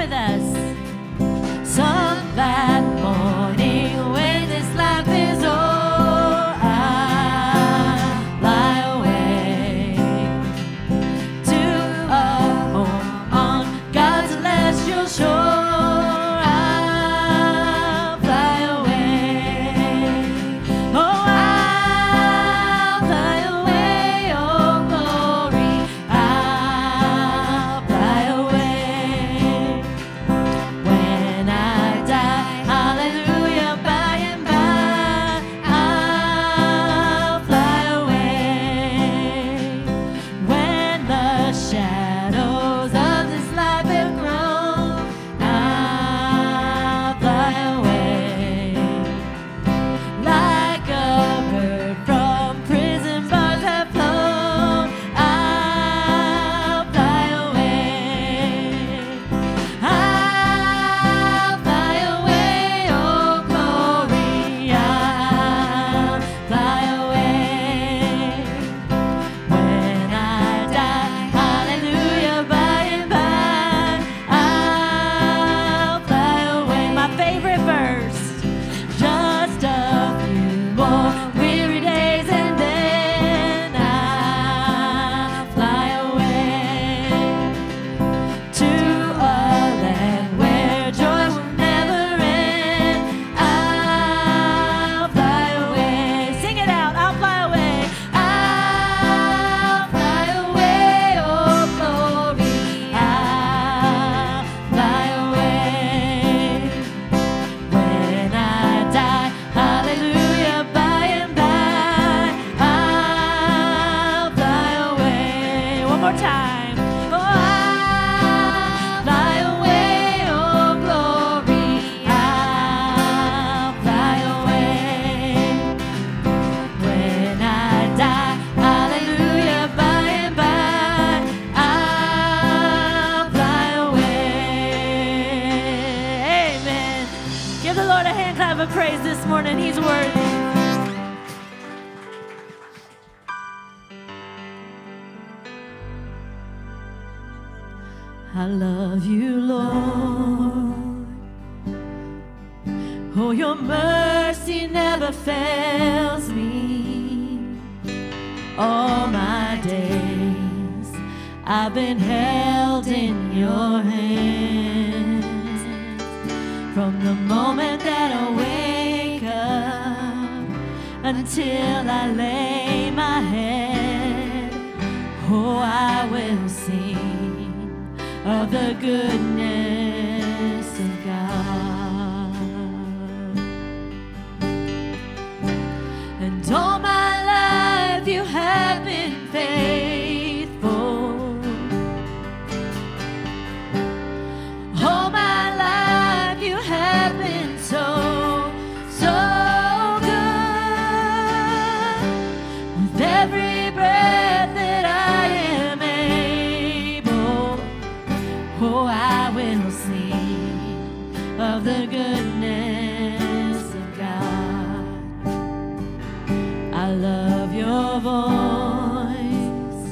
with us. Some that morning when this life is o'er, I'll fly away to a home on God's celestial shore. I'll fly away. Oh, I'll fly away, oh glory. I'll fly away. When I die, hallelujah, by and by, I'll fly away. When the shadows of this life have grown, I'll fly away. Like a bird from prison bars have flown, I'll fly away. I'll fly away, oh glory, I'll fly away. When I die, hallelujah, by and by, I'll fly away. My favorite verse, just a few more weary days and then I'll fly away to a land where joy will never end. I'll fly away. Sing it out. I'll fly away. I'll fly away, oh glory. I'll fly away. When I die, hallelujah, by and by, I'll fly away. One more time. Oh, I'll fly away, oh glory. I'll fly away. When I die, hallelujah, by and by, I'll fly away. Amen. Give the Lord a hand clap of praise this morning. He's worthy. I love you, Lord. Oh, your mercy never fails me. All my days I've been held in your hands. From the moment that I wake up until I lay my head, oh, I will sing of the goodness of God. And all my life you have been faithful. All my life you have been so, so good. With every breath that I am able, oh, I will sing of the goodness of God. I love your voice.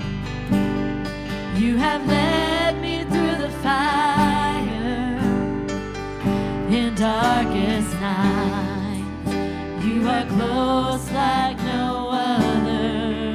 You have led me through the fire in darkest night. You are close like no other.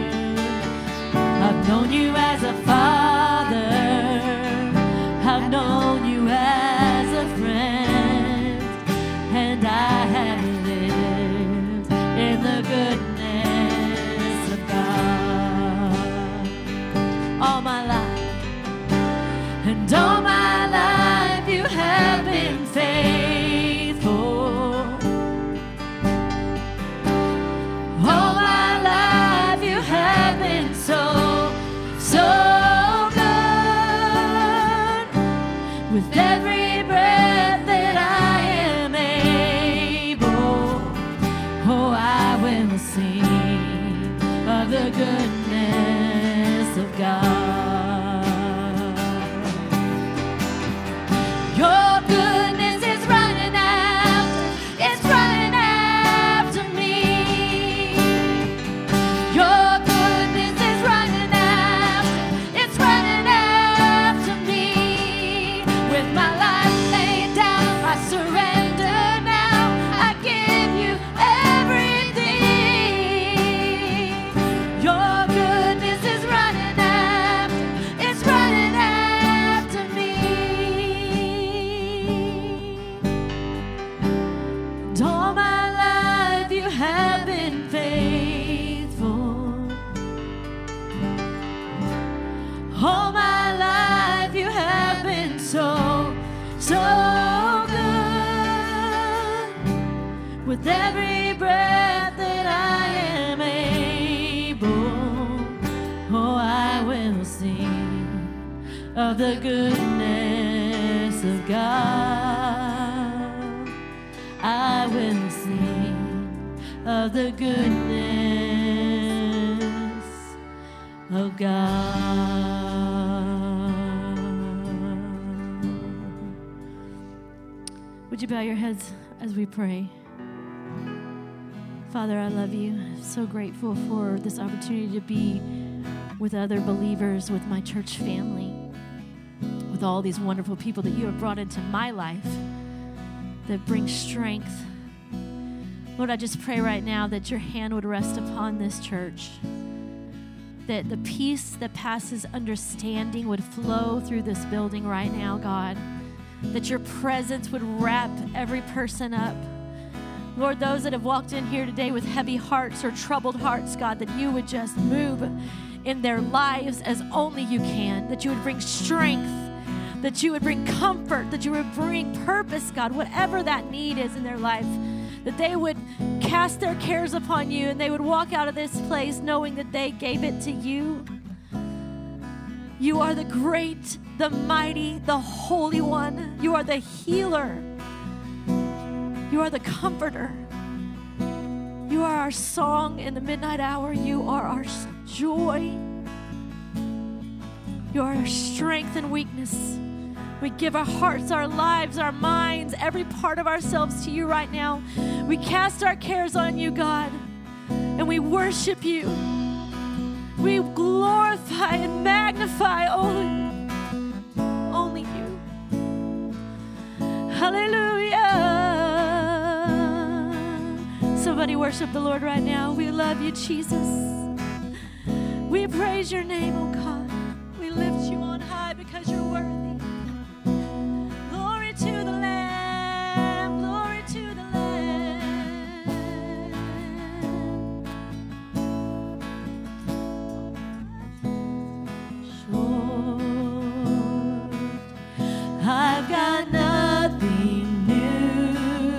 I've known you as a father. I've known you as a friend, and I have lived in the goodness of God all my life. And all my life you have been faithful. All my life you have been so, so good. With every breath that I am able, oh, I will sing of the goodness of God. Your goodness is running after, it's running after me. Your goodness is running after, it's running after me. so good. With every breath that I am able, oh, I will sing of the goodness of God. I will sing of the goodness of God. Would you bow your heads as we pray? Father, I love you. I'm so grateful for this opportunity to be with other believers, with my church family, with all these wonderful people that you have brought into my life that bring strength. Lord, I just pray right now that your hand would rest upon this church, that the peace that passes understanding would flow through this building right now, God, that your presence would wrap every person up. Lord, those that have walked in here today with heavy hearts or troubled hearts, God, that you would just move in their lives as only you can, that you would bring strength, that you would bring comfort, that you would bring purpose, God, whatever that need is in their life, that they would cast their cares upon you and they would walk out of this place knowing that they gave it to you. You are the great, the mighty, the Holy One. You are the healer. You are the comforter. You are our song in the midnight hour. You are our joy. You are our strength and weakness. We give our hearts, our lives, our minds, every part of ourselves to you right now. We cast our cares on you, God, and we worship you. We glorify and magnify only you. Hallelujah. Somebody worship the Lord right now. We love you, Jesus. We praise your name, oh God. We lift you on high because you're worthy. Glory to the Lamb. Glory to the Lamb. Sure, I've got nothing new.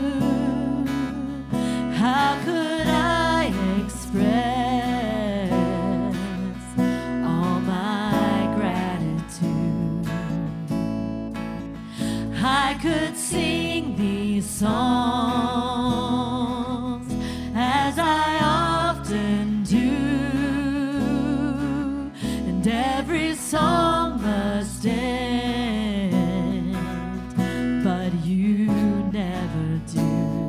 How could I express all my gratitude? I could sing these songs as I often do, and every song must end, but you never do.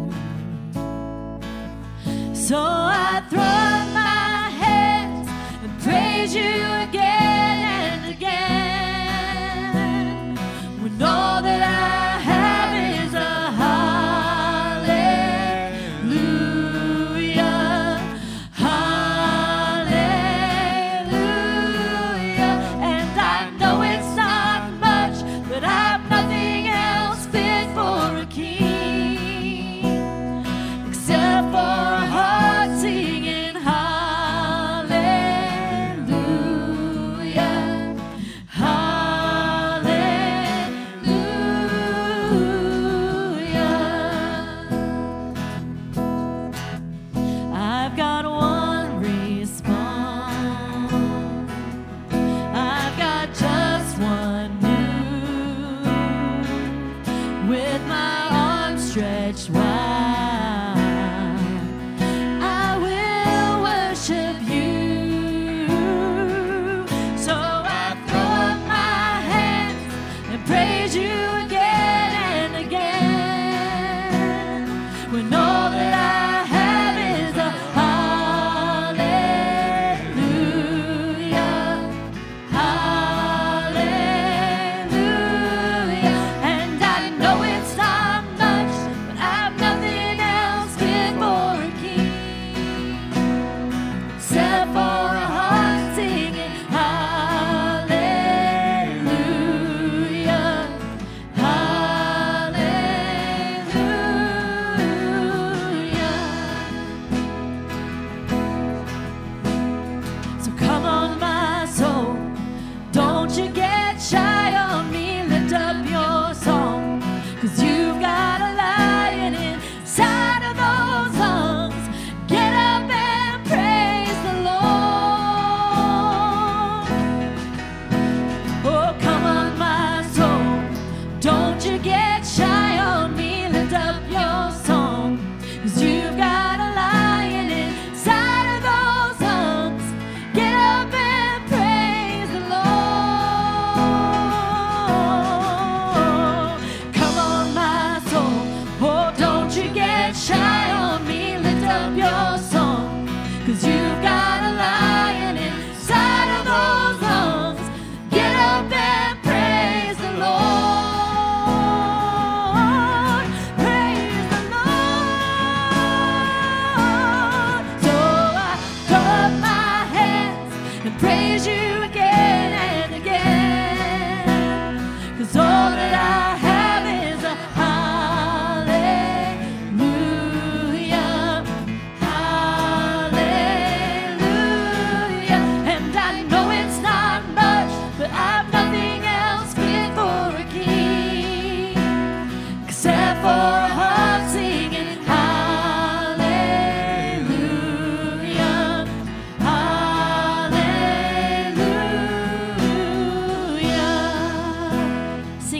So I throw up my hands and praise you again and again, when all that I have is a hallelujah, hallelujah. And I know it's not much, but I've nothing else fit for a king except for a heart singing hallelujah, hallelujah. I've got one response. I've got just one move. With my arms stretched wide, I will worship you. So I throw up my hands and praise you again and again, when all that I have is a hallelujah, hallelujah. And I know it's not much, but I've nothing else fit for a king except for a heart singing hallelujah,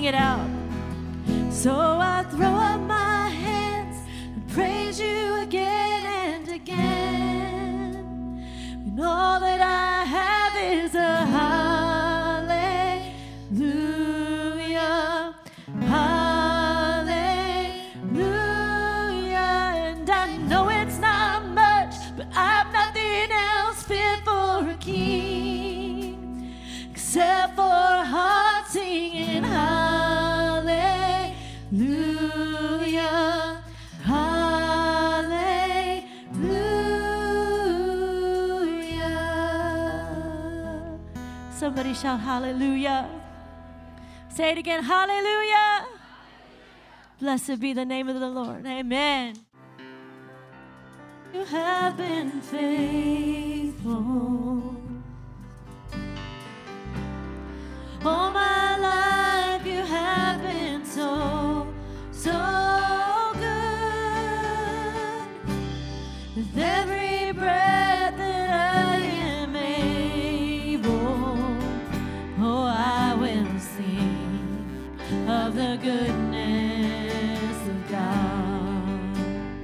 sing it out. So I throw up my hands and praise you again and again. And all that I have is a hallelujah, hallelujah. And I know it's not much, but I've nothing else fit for a king except for a heart singing hallelujah, hallelujah. Somebody shout hallelujah. Say it again, hallelujah. Blessed be the name of the Lord. Amen. You have been faithful. All my life you have been so, so good. With every breath that I am able, oh, I will sing of the goodness of God.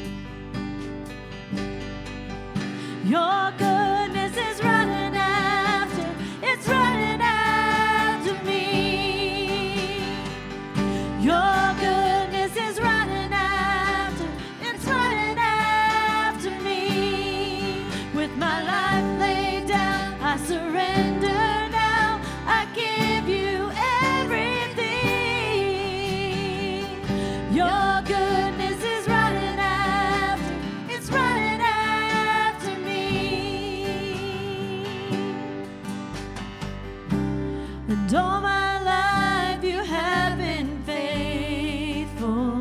Your goodness is running after, it's running after me. Your goodness is running after, it's running after me. With my life laid down, I surrender now, I give you everything. Your goodness is running after, it's running after me. And all my life you have been faithful.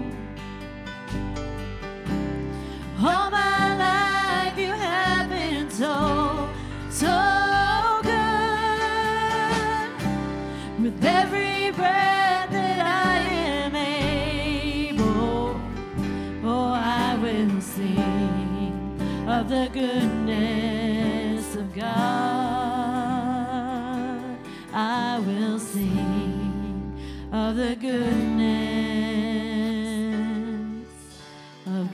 All my life you have been so, so good. With every breath that I am able, oh, I will sing of the goodness of God. I will sing of the goodness of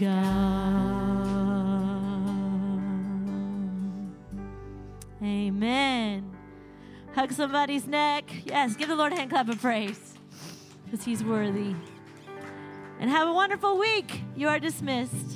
God. Amen. Hug somebody's neck. Yes, give the Lord a hand clap of praise because he's worthy. And have a wonderful week. You are dismissed.